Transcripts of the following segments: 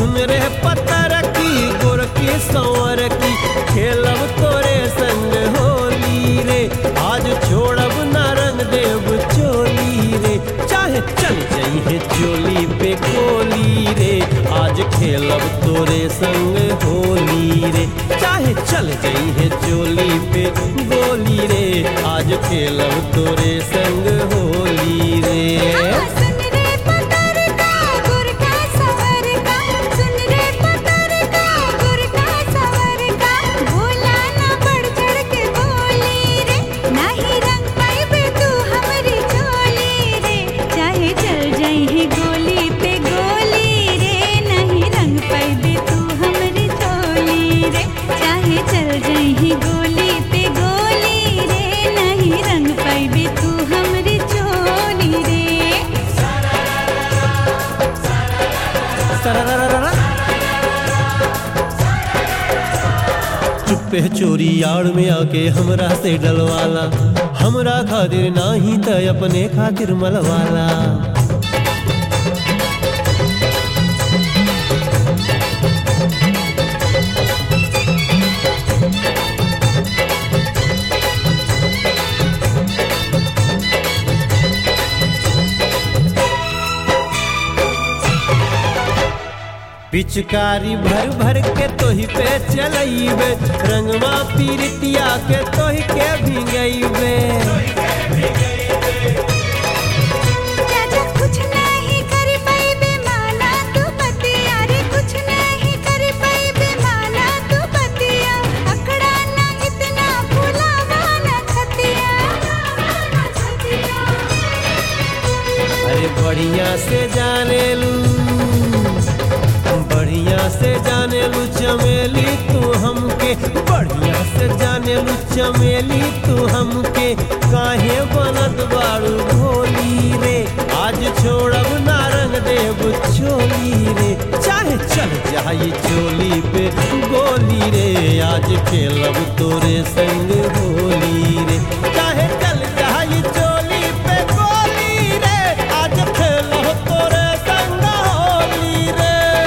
सुन रे पत्थर की गोरकी संवर की खेलब तोरे संग होली रे आज छोड़ब ना रंग देव चोली रे चाहे चल जाइए चोली पे गोली रे आज खेलब तोरे संग होली रे चाहे चल जाइए चोली पे गोली रे आज खेलब तोरे संग होली रे। चुप्पे चोरी यार में आके हमरा से डलवाला हमरा खातिर नाही त अपने खातिर मलवाला। पिचकारी भर भर के तोही पे चलइबे रंगवा पीरितिया के तोही के भिंगइबे। चाचा कुछ नहीं कर पाइबे माना तू पतिया रे कुछ नहीं कर पाइबे माना तू पतिया अकड़ा ना इतना भुलावा ना छतिया। अरे बढ़िया से जाने लू बढ़िया से जाने लू चमेली तू हमके बढ़िया से जाने लू चमेली तू हमके काहे बनत बाड़ू भोली रे आज छोड़ब ना रंग देव चोली रे चाहे चल जाई चोली पे गोली रे आज खेलब तोरे संग होली रे चाहे चल जाई चोली पे गोली रे आज खेलब तोरे संग होली रे।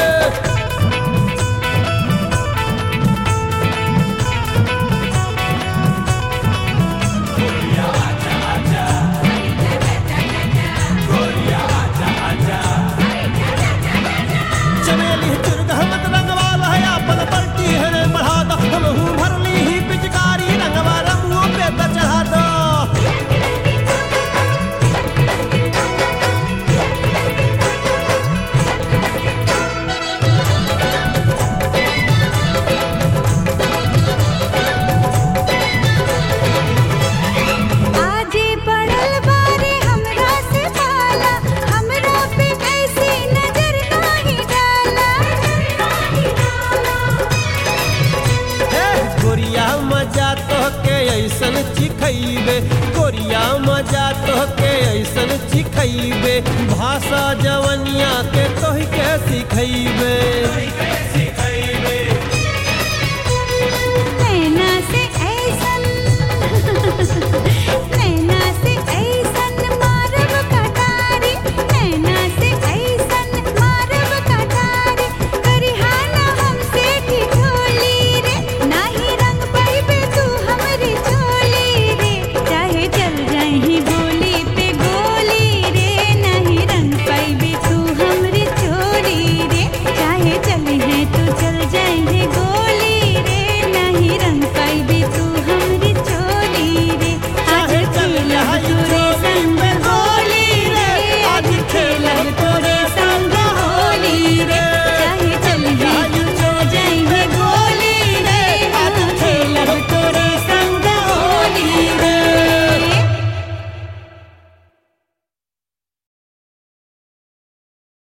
गोरिया मजा तो के ऐसन चिखैबे भाषा जवनिया के तोह के सिखैबे।